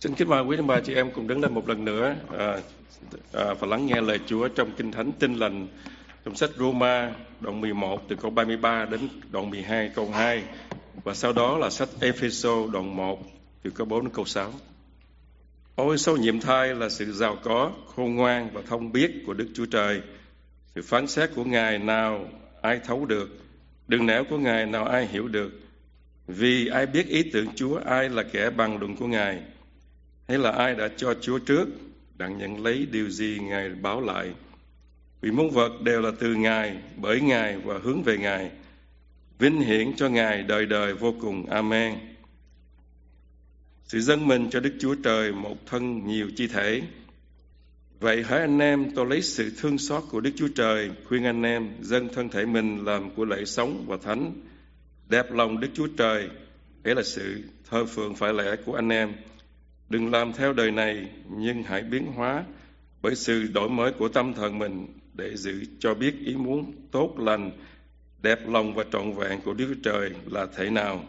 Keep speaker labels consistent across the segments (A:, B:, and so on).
A: Xin kính mời quý ông bà chị em cùng đứng lên một lần nữa và lắng nghe lời Chúa trong Kinh Thánh Tin Lành trong sách Roma đoạn 11 từ câu 33 đến đoạn 12 câu 2 và sau đó là sách Ephesos đoạn 1 từ câu 4 đến câu 6. Ôi số nhiệm thai là sự giàu có, khôn ngoan và thông biết của Đức Chúa Trời. Sự phán xét của Ngài nào ai thấu được, đường nẻo của Ngài nào ai hiểu được. Vì ai biết ý tưởng Chúa, ai là kẻ bằng luận của Ngài, hay là ai đã cho Chúa trước, đặng nhận lấy điều gì Ngài báo lại. Vì muôn vật đều là từ Ngài, bởi Ngài và hướng về Ngài. Vinh hiển cho Ngài đời đời vô cùng. Amen. Sự dâng mình cho Đức Chúa Trời một thân nhiều chi thể. Vậy hỡi anh em, tôi lấy sự thương xót của Đức Chúa Trời khuyên anh em dâng thân thể mình làm của lễ sống và thánh, đẹp lòng Đức Chúa Trời. Ấy là sự thờ phượng phải lẽ của anh em. Đừng làm theo đời này, nhưng hãy biến hóa bởi sự đổi mới của tâm thần mình để giữ cho biết ý muốn tốt lành, đẹp lòng và trọn vẹn của Đức Chúa Trời là thế nào.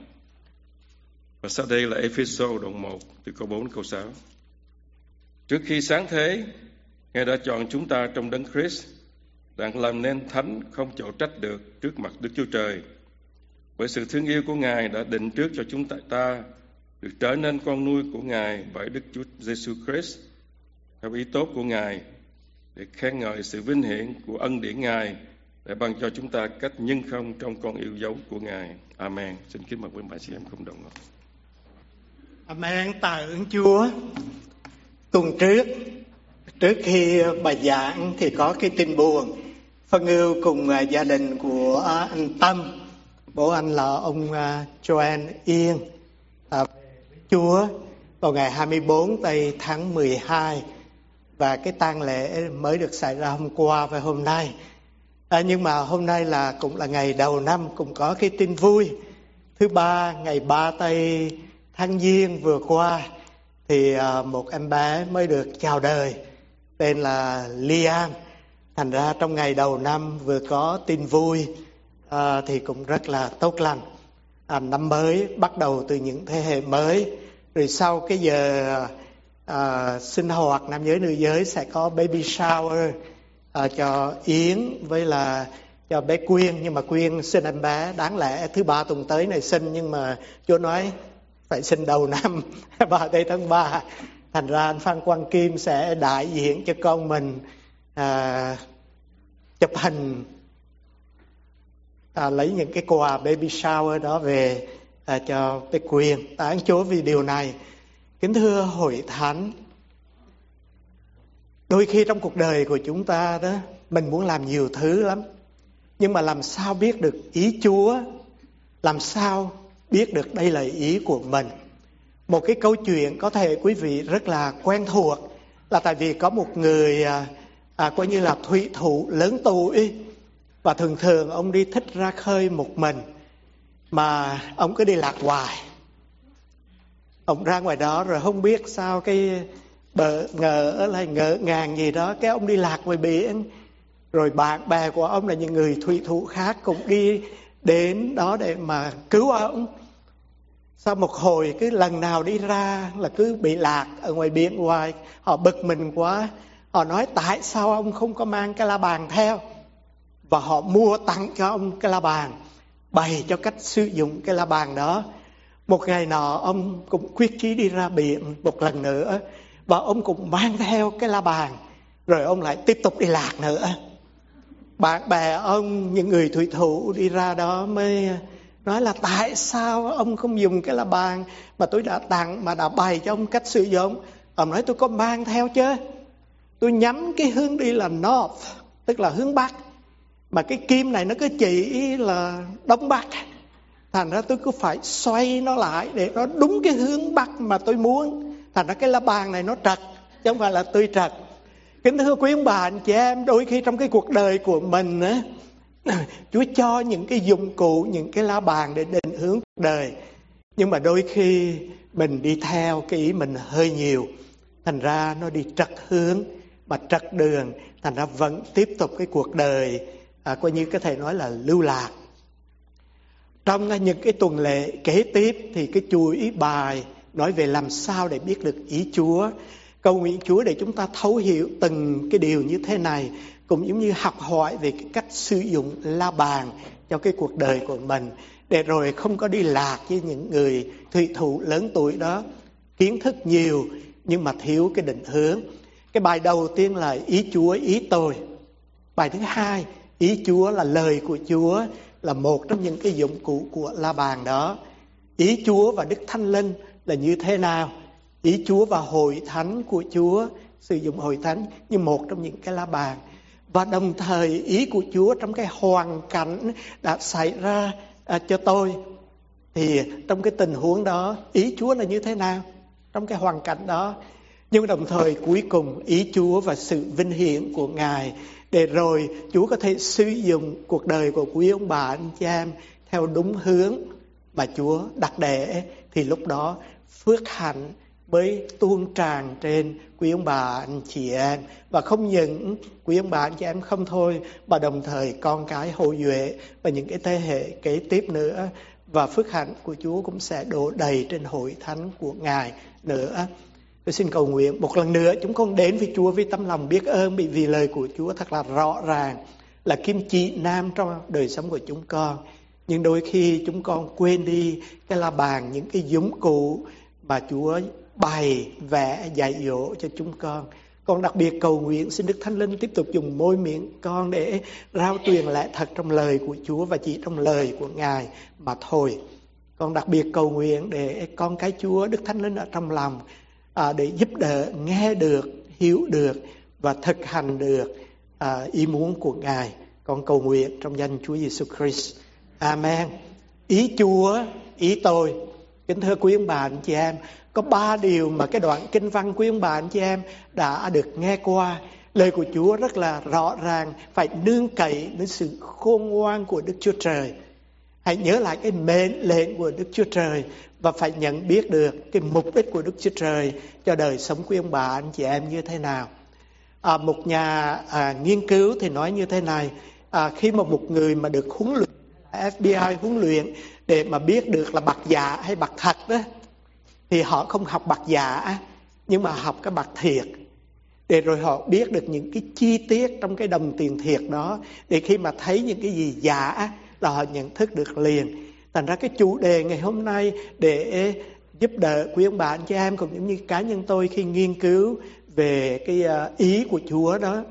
A: Và sau đây là Ephesos đoạn 1 từ câu 4 đến câu 6. Trước khi sáng thế, Ngài đã chọn chúng ta trong Đấng Christ, đặng làm nên thánh không chỗ trách được trước mặt Đức Chúa Trời. Bởi sự thương yêu của Ngài đã định trước cho chúng ta được trở nên con nuôi của Ngài bởi Đức Chúa Giêsu Christ theo ý tốt của Ngài, để khen ngợi sự vinh hiển của ân điển Ngài để ban cho chúng ta cách nhân không trong con yêu dấu của Ngài. Amen. Xin kính mời quý bà chị em cùng đồng.
B: Amen. Tạ ơn Chúa. Tuần trước khi bài giảng thì có cái tin buồn. Phân ưu cùng gia đình của anh Tâm, bố anh là ông Joan Yên, Chúa vào ngày 24 tây tháng 12, và cái tang lễ mới được xảy ra hôm qua và hôm nay. Nhưng mà hôm nay cũng là ngày đầu năm, cũng có cái tin vui. Thứ ba, ngày 3 tây tháng Giêng vừa qua thì một em bé mới được chào đời, tên là Liam. Thành ra trong ngày đầu năm vừa có tin vui thì cũng rất là tốt lành. Năm mới bắt đầu từ những thế hệ mới. Rồi sau cái giờ sinh hoạt nam giới nữ giới sẽ có baby shower cho Yến với là cho bé Quyên. Nhưng mà Quyên sinh em bé đáng lẽ thứ ba tuần tới này sinh, nhưng mà Chúa nói phải sinh đầu năm 3 tây tháng 3. Thành ra anh Phan Quang Kim sẽ đại diện cho con mình chụp hình, lấy những cái quà baby shower đó về cho bé Quyên. Tạ ơn Chúa vì điều này. Kính thưa hội thánh, đôi khi trong cuộc đời của chúng ta đó, mình muốn làm nhiều thứ lắm, nhưng mà làm sao biết được ý Chúa, làm sao biết được đây là ý của mình. Một cái câu chuyện có thể quý vị rất là quen thuộc, là tại vì có một người coi như là thủy thủ lớn tuổi, và thường thường ông đi thích ra khơi một mình, mà ông cứ đi lạc hoài. Ông ra ngoài đó rồi không biết sao cái ngỡ ngàng gì đó, cái ông đi lạc ngoài biển. Rồi bạn bè của ông là những người thủy thủ khác cũng đi đến đó để mà cứu ông. Sau một hồi cứ lần nào đi ra là cứ bị lạc ở ngoài biển hoài. Họ bực mình quá, họ nói tại sao ông không có mang cái la bàn theo. Và họ mua tặng cho ông cái la bàn, bày cho cách sử dụng cái la bàn đó. Một ngày nọ ông cũng quyết chí đi ra biển một lần nữa, và ông cũng mang theo cái la bàn, rồi ông lại tiếp tục đi lạc nữa. Bạn bè ông, những người thủy thủ đi ra đó mới nói là tại sao ông không dùng cái la bàn mà tôi đã tặng, mà đã bày cho ông cách sử dụng. Ông nói tôi có mang theo chứ, tôi nhắm cái hướng đi là north, tức là hướng bắc, mà cái kim này nó cứ chỉ là đông bắc. Thành ra tôi cứ phải xoay nó lại để nó đúng cái hướng bắc mà tôi muốn. Thành ra cái la bàn này nó trật, chứ không phải là tôi trật. Kính thưa quý ông bà anh chị em, đôi khi trong cái cuộc đời của mình á, Chúa cho những cái dụng cụ, những cái la bàn để định hướng cuộc đời. Nhưng mà đôi khi mình đi theo cái ý mình hơi nhiều, thành ra nó đi trật hướng, mà trật đường, thành ra vẫn tiếp tục cái cuộc đời coi như có thể nói là lưu lạc. Trong những cái tuần lễ kế tiếp thì cái chuỗi bài nói về làm sao để biết được ý Chúa. Cầu nguyện Chúa để chúng ta thấu hiểu từng cái điều như thế này, cũng giống như học hỏi về cái cách sử dụng la bàn cho cái cuộc đời của mình, để rồi không có đi lạc với những người thủy thủ lớn tuổi đó, kiến thức nhiều nhưng mà thiếu cái định hướng. Cái bài đầu tiên là ý Chúa, ý tôi. Bài thứ hai, ý Chúa là lời của Chúa, là một trong những cái dụng cụ của la bàn đó. Ý Chúa và Đức Thánh Linh là như thế nào? Ý Chúa và hội thánh của Chúa, sử dụng hội thánh như một trong những cái la bàn. Và đồng thời ý của Chúa trong cái hoàn cảnh đã xảy ra cho tôi, thì trong cái tình huống đó ý Chúa là như thế nào trong cái hoàn cảnh đó. Nhưng đồng thời cuối cùng ý Chúa và sự vinh hiển của Ngài, để rồi Chúa có thể sử dụng cuộc đời của quý ông bà anh chị em theo đúng hướng mà Chúa đặt để, thì lúc đó phước hạnh mới tuôn tràn trên quý ông bà anh chị em. Và không những quý ông bà anh chị em không thôi, mà đồng thời con cái hậu duệ và những cái thế hệ kế tiếp nữa. Và phước hạnh của Chúa cũng sẽ đổ đầy trên hội thánh của Ngài nữa. Tôi xin cầu nguyện một lần nữa chúng con đến với Chúa với tấm lòng biết ơn, bởi vì lời của Chúa thật là rõ ràng, là kim chỉ nam trong đời sống của chúng con. Nhưng đôi khi chúng con quên đi cái la bàn, những cái dụng cụ mà Chúa bày vẽ dạy dỗ cho chúng con. Con đặc biệt cầu nguyện xin Đức Thánh Linh tiếp tục dùng môi miệng con để rao truyền lẽ thật trong lời của Chúa và chỉ trong lời của Ngài mà thôi. Con đặc biệt cầu nguyện để con cái Chúa, Đức Thánh Linh ở trong lòng, để giúp đỡ nghe được, hiểu được và thực hành được ý muốn của Ngài. Con cầu nguyện trong danh Chúa Giêsu Christ. Amen. Ý Chúa, ý tôi. Kính thưa quý ông bà anh chị em, có 3 điều mà cái đoạn kinh văn quý ông bà anh chị em đã được nghe qua. Lời của Chúa rất là rõ ràng, phải nương cậy đến sự khôn ngoan của Đức Chúa Trời. Hãy nhớ lại cái mệnh lệnh của Đức Chúa Trời và phải nhận biết được cái mục đích của Đức Chúa Trời cho đời sống của ông bà anh chị em như thế nào. Một nhà nghiên cứu thì nói như thế này, khi mà một người mà được huấn luyện, FBI huấn luyện để mà biết được là bạc giả hay bạc thật đó, thì họ không học bạc giả nhưng mà học cái bạc thiệt, để rồi họ biết được những cái chi tiết trong cái đồng tiền thiệt đó, để khi mà thấy những cái gì giả là họ nhận thức được liền. Thành ra cái chủ đề ngày hôm nay để giúp đỡ quý ông bà anh chị em cũng giống như cá nhân tôi khi nghiên cứu về cái ý của Chúa đó,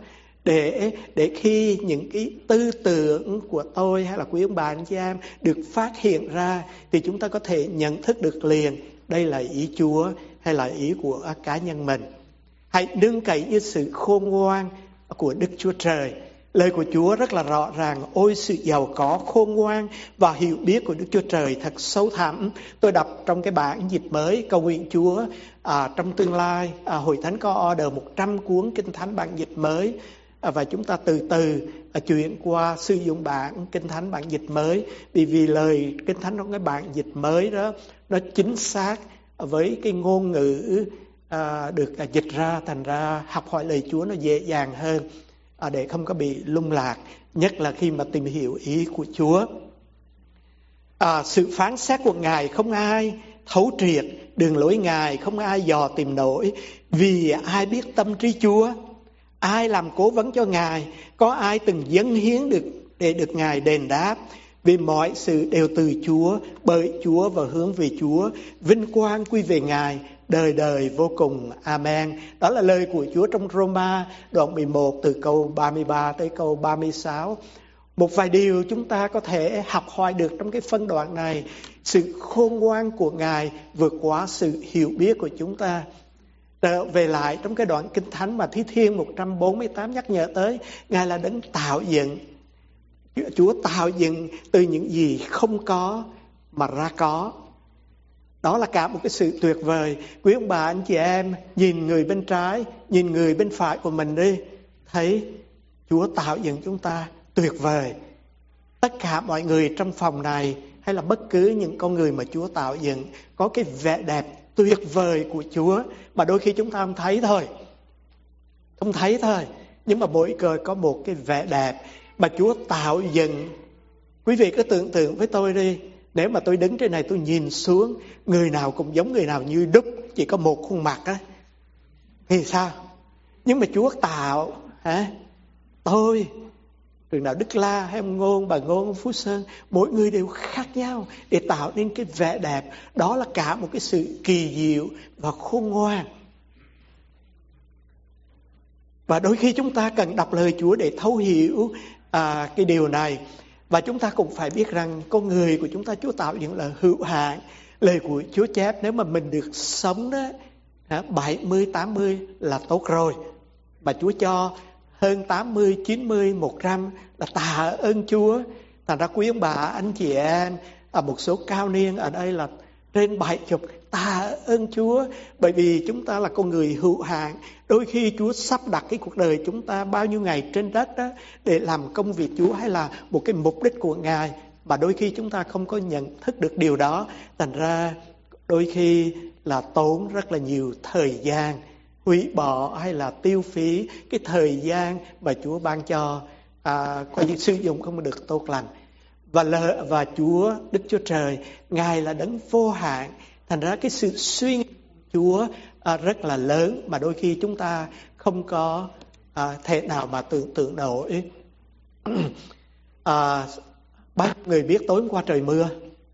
B: để khi những cái tư tưởng của tôi hay là quý ông bà anh chị em được phát hiện ra, thì chúng ta có thể nhận thức được liền đây là ý Chúa hay là ý của cá nhân mình. Hãy nương cậy với sự khôn ngoan của Đức Chúa Trời. Lời của Chúa rất là rõ ràng, ôi sự giàu có, khôn ngoan và hiểu biết của Đức Chúa Trời thật sâu thẳm. Tôi đọc trong cái bản dịch mới, cầu nguyện Chúa trong tương lai Hội Thánh có order 100 cuốn Kinh Thánh bản dịch mới, và chúng ta từ từ chuyển qua sử dụng bản Kinh Thánh bản dịch mới, vì lời Kinh Thánh trong cái bản dịch mới đó nó chính xác với cái ngôn ngữ được dịch ra, thành ra học hỏi lời Chúa nó dễ dàng hơn, để không có bị lung lạc, nhất là khi mà tìm hiểu ý của Chúa. Sự phán xét của Ngài không ai thấu triệt, đường lối Ngài không ai dò tìm nổi, vì ai biết tâm trí Chúa, ai làm cố vấn cho Ngài, có ai từng dâng hiến được để được Ngài đền đáp. Vì mọi sự đều từ Chúa, bởi Chúa và hướng về Chúa, vinh quang quy về Ngài, đời đời vô cùng. Amen. Đó là lời của Chúa trong Roma đoạn 11 từ câu 33 tới câu 36. Một vài điều chúng ta có thể học hỏi được trong cái phân đoạn này. Sự khôn ngoan của Ngài vượt quá sự hiểu biết của chúng ta. Trở về lại trong cái đoạn Kinh Thánh mà Thi Thiên 148 nhắc nhở tới, Ngài là đấng tạo dựng. Chúa tạo dựng từ những gì không có mà ra có. Đó là cả một cái sự tuyệt vời. Quý ông bà anh chị em nhìn người bên trái, nhìn người bên phải của mình đi, thấy Chúa tạo dựng chúng ta tuyệt vời. Tất cả mọi người trong phòng này hay là bất cứ những con người mà Chúa tạo dựng có cái vẻ đẹp tuyệt vời của Chúa mà đôi khi chúng ta không thấy thôi. Không thấy thôi. Nhưng mà mỗi người có một cái vẻ đẹp mà Chúa tạo dựng. Quý vị cứ tưởng tượng với tôi đi, Nếu mà tôi đứng trên này tôi nhìn xuống, người nào cũng giống người nào như đúc, chỉ có một khuôn mặt á, thì sao? Nhưng mà Chúa tạo tôi, trường nào Đức La hay ông Ngôn, bà Ngôn, ông Phú Sơn, mỗi người đều khác nhau để tạo nên cái vẻ đẹp. Đó là cả một cái sự kỳ diệu và khôn ngoan. Và đôi khi chúng ta cần đọc lời Chúa để thấu hiểu cái điều này. Và chúng ta cũng phải biết rằng con người của chúng ta Chúa tạo những là hữu hạn. Lời của Chúa chép nếu mà mình được sống đó 70, 80 là tốt rồi. Mà Chúa cho hơn 80, 90, 100 là tạ ơn Chúa. Thành ra quý ông bà, anh chị em, một số cao niên ở đây là trên 70, tạ ơn Chúa. Bởi vì chúng ta là con người hữu hạn. Đôi khi Chúa sắp đặt cái cuộc đời chúng ta bao nhiêu ngày trên đất đó để làm công việc Chúa hay là một cái mục đích của Ngài. Mà đôi khi chúng ta không có nhận thức được điều đó. Thành ra đôi khi là tốn rất là nhiều thời gian, hủy bỏ hay là tiêu phí cái thời gian mà Chúa ban cho, coi như sử dụng không được tốt lành. Và Chúa, Đức Chúa Trời, Ngài là đấng vô hạn. Thành ra cái sự suy nghĩ của Chúa rất là lớn mà đôi khi chúng ta không có thể nào mà tưởng tượng nổi. Bao nhiêu người biết tối hôm qua trời mưa?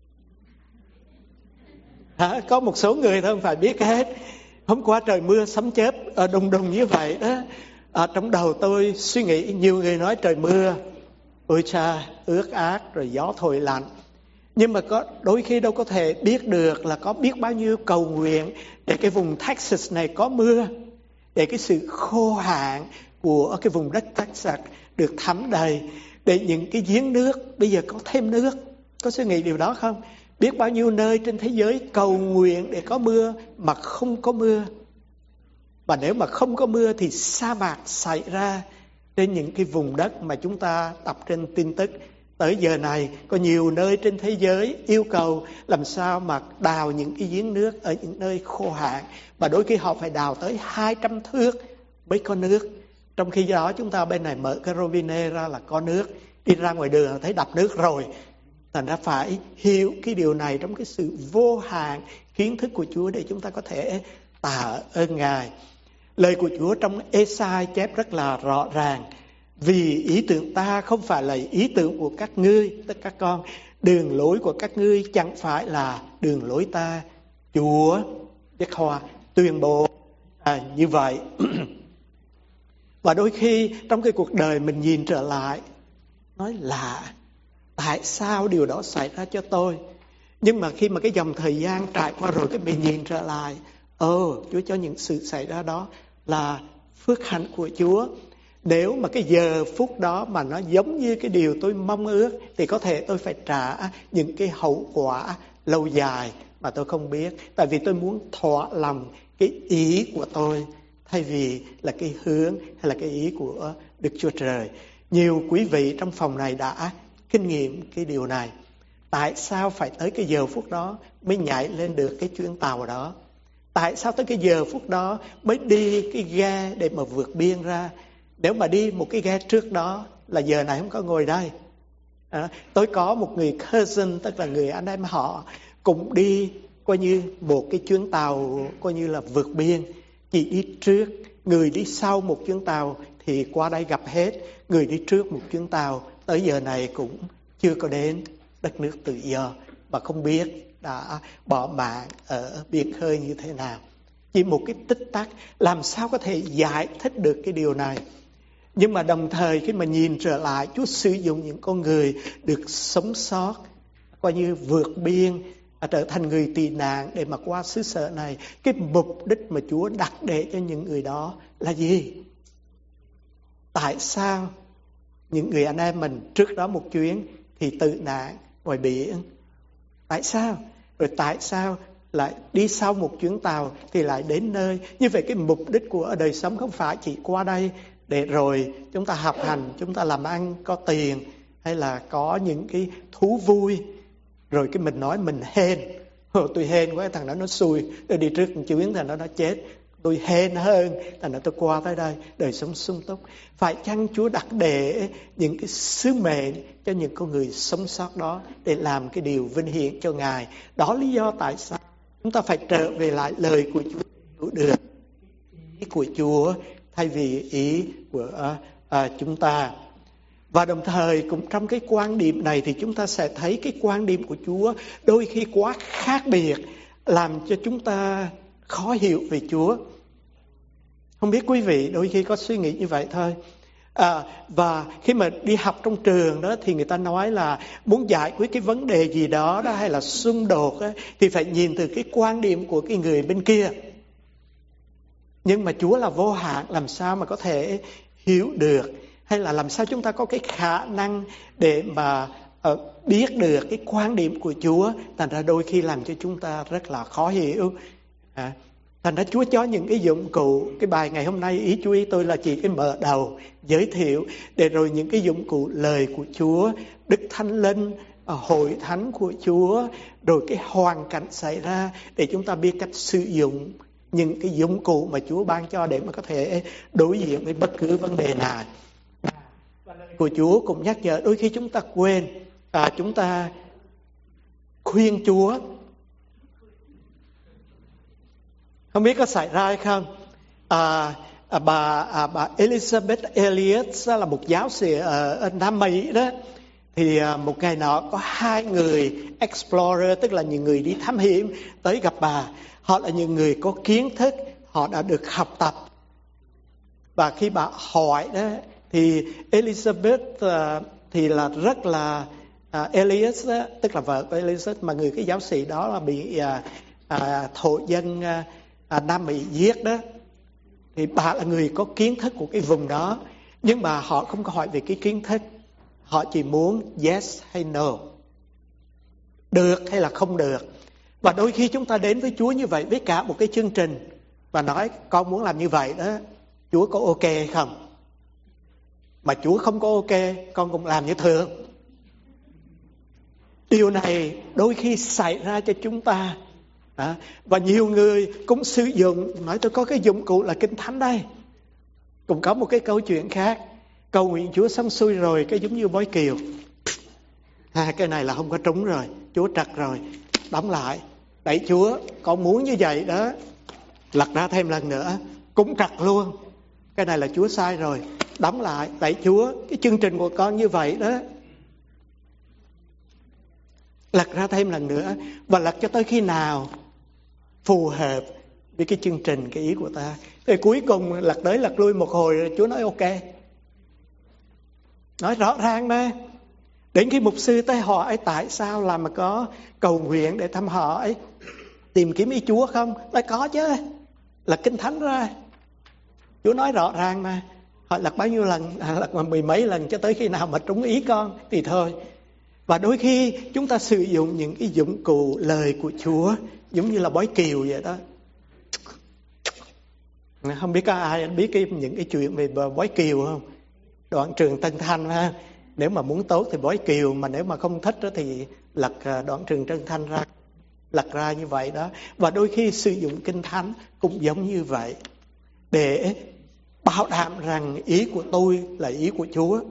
B: Có một số người thôi, không phải biết hết. Hôm qua trời mưa sấm chớp đùng đùng như vậy đó. Trong đầu tôi suy nghĩ, nhiều người nói trời mưa, ôi cha, ướt át rồi gió thổi lạnh. Nhưng mà đôi khi đâu có thể biết được là có biết bao nhiêu cầu nguyện để cái vùng Texas này có mưa, để cái sự khô hạn của cái vùng đất Texas được thấm đầy, để những cái giếng nước bây giờ có thêm nước. Có suy nghĩ điều đó không? Biết bao nhiêu nơi trên thế giới cầu nguyện để có mưa mà không có mưa. Và nếu mà không có mưa thì sa mạc xảy ra trên những cái vùng đất mà chúng ta đọc trên tin tức. Tới giờ này có nhiều nơi trên thế giới yêu cầu làm sao mà đào những cái giếng nước ở những nơi khô hạn. Và đôi khi họ phải đào tới 200 thước mới có nước. Trong khi đó chúng ta bên này mở cái robinet ra là có nước. Đi ra ngoài đường thấy đập nước rồi. Thành ra phải hiểu cái điều này trong cái sự vô hạn kiến thức của Chúa để chúng ta có thể tạ ơn Ngài. Lời của Chúa trong Ê-sai chép rất là rõ ràng. Vì ý tưởng ta không phải là ý tưởng của các ngươi, tất các con. Đường lối của các ngươi chẳng phải là đường lối ta. Chúa Đức Hoa tuyên bố như vậy. Và đôi khi trong cái cuộc đời mình nhìn trở lại, nói lạ, tại sao điều đó xảy ra cho tôi? Nhưng mà khi mà cái dòng thời gian trải qua rồi, cái mình nhìn trở lại, Chúa cho những sự xảy ra đó là phước hạnh của Chúa. Nếu mà cái giờ phút đó mà nó giống như cái điều tôi mong ước, thì có thể tôi phải trả những cái hậu quả lâu dài mà tôi không biết. Tại vì tôi muốn thỏa lòng cái ý của tôi, thay vì là cái hướng hay là cái ý của Đức Chúa Trời. Nhiều quý vị trong phòng này đã kinh nghiệm cái điều này. Tại sao phải tới cái giờ phút đó mới nhảy lên được cái chuyến tàu đó? Tại sao tới cái giờ phút đó mới đi cái ghe để mà vượt biên ra? Nếu mà đi một cái ghe trước đó là giờ này không có ngồi đây. Tôi có một người cousin, tức là người anh em họ, cũng đi coi như một cái chuyến tàu coi như là vượt biên. Chỉ đi trước, người đi sau một chuyến tàu thì qua đây gặp hết. Người đi trước một chuyến tàu tới giờ này cũng chưa có đến đất nước tự do, mà không biết đã bỏ mạng ở biển khơi như thế nào. Chỉ một cái tích tắc, làm sao có thể giải thích được cái điều này? Nhưng mà đồng thời khi mà nhìn trở lại, Chúa sử dụng những con người được sống sót, coi như vượt biên, trở thành người tị nạn để mà qua xứ sở này. Cái mục đích mà Chúa đặt để cho những người đó là gì? Tại sao những người anh em mình trước đó một chuyến thì tự nạn ngoài biển? Tại sao? Rồi tại sao lại đi sau một chuyến tàu thì lại đến nơi? Như vậy cái mục đích của đời sống không phải chỉ qua đây để rồi chúng ta học hành, chúng ta làm ăn có tiền, hay là có những cái thú vui, rồi cái mình nói mình hên, tôi hên quá, thằng đó nó xui, tôi đi trước một chuyến thằng đó nó chết. tôi hên hơn, thành ra tôi qua tới đây, đời sống sung túc. Phải chăng Chúa đặt để những cái sứ mệnh cho những con người sống sót đó để làm cái điều vinh hiển cho Ngài? Đó lý do tại sao chúng ta phải trở về lại lời của Chúa, hiểu được ý của Chúa thay vì ý của chúng ta. Và đồng thời cũng trong cái quan điểm này thì chúng ta sẽ thấy cái quan điểm của Chúa đôi khi quá khác biệt, làm cho chúng ta khó hiểu về Chúa. Không biết quý vị đôi khi có suy nghĩ như vậy thôi. Và khi mà đi học trong trường đó thì người ta nói là muốn giải quyết cái vấn đề gì đó hay là xung đột đó, thì phải nhìn từ cái quan điểm của cái người bên kia. Nhưng mà Chúa là vô hạn, làm sao mà có thể hiểu được, hay là làm sao chúng ta có cái khả năng để mà biết được cái quan điểm của Chúa? Thành ra đôi khi làm cho chúng ta rất là khó hiểu. Thành ra Chúa cho những cái dụng cụ. Cái bài ngày hôm nay ý chú ý tôi là chỉ cái mở đầu giới thiệu, để rồi những cái dụng cụ lời của Chúa, Đức Thánh Linh, hội thánh của Chúa, rồi cái hoàn cảnh xảy ra để chúng ta biết cách sử dụng những cái dụng cụ mà Chúa ban cho để mà có thể đối diện với bất cứ vấn đề nào. Và lời của Chúa cũng nhắc nhở đôi khi chúng ta quên, chúng ta khuyên Chúa. Không biết có xảy ra hay không? Bà Elizabeth Elliot là một giáo sĩ ở Nam Mỹ đó. Thì một ngày nọ có 2 người explorer, tức là những người đi thám hiểm tới gặp bà. Họ là những người có kiến thức, họ đã được học tập. Và khi bà hỏi đó thì Elizabeth thì là rất là Elliot đó, tức là vợ của Elliot, mà người cái giáo sĩ đó là bị thổ dân Nam Mỹ giết đó. Thì bà là người có kiến thức của cái vùng đó, nhưng mà họ không có hỏi về cái kiến thức, họ chỉ muốn yes hay no, được hay là không được. Và đôi khi chúng ta đến với Chúa như vậy, với cả một cái chương trình và nói con muốn làm như vậy đó, Chúa có ok hay không? Mà Chúa không có ok, con cũng làm như thường. Điều này đôi khi xảy ra cho chúng ta. Và nhiều người cũng sử dụng, nói tôi có cái dụng cụ là Kinh Thánh đây. Cũng có một cái câu chuyện khác, cầu nguyện Chúa xong xuôi rồi, cái giống như bói kiều. Cái này là không có trúng rồi, Chúa trật rồi, đóng lại. Đẩy Chúa, con muốn như vậy đó, lật ra thêm lần nữa, cũng trật luôn. Cái này là Chúa sai rồi, đóng lại. Đẩy Chúa, cái chương trình của con như vậy đó, lật ra thêm lần nữa. Và lật cho tới khi nào phù hợp với cái chương trình, cái ý của ta. Thì cuối cùng lật tới lật lui một hồi rồi Chúa nói ok, nói rõ ràng đó. Đến khi mục sư tới hỏi tại sao là mà có cầu nguyện để thăm hỏi, tìm kiếm ý Chúa không? Nói có chứ, là Kinh Thánh ra, Chúa nói rõ ràng mà. Họ lật bao nhiêu lần, lật mà 10 mấy lần cho tới khi nào mà trúng ý con thì thôi. Và đôi khi chúng ta sử dụng những cái dụng cụ lời của Chúa giống như là bói kiều vậy đó. Không biết có ai biết những cái chuyện về bói kiều không? Đoạn Trường Tân Thanh ha. Nếu mà muốn tốt thì bói kiều, mà nếu mà không thích đó thì lật Đoạn Trường Tân Thanh ra, lật ra như vậy đó. Và đôi khi sử dụng Kinh Thánh cũng giống như vậy, để bảo đảm rằng ý của tôi là ý của Chúa.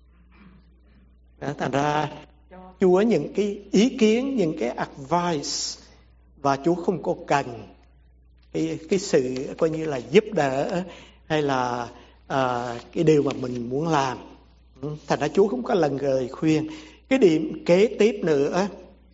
B: Thành ra Chúa những cái ý kiến, những cái advice, và Chúa không có cần cái sự coi như là giúp đỡ hay là cái điều mà mình muốn làm. Thành ra Chúa không có lần lời khuyên. Cái điểm kế tiếp nữa,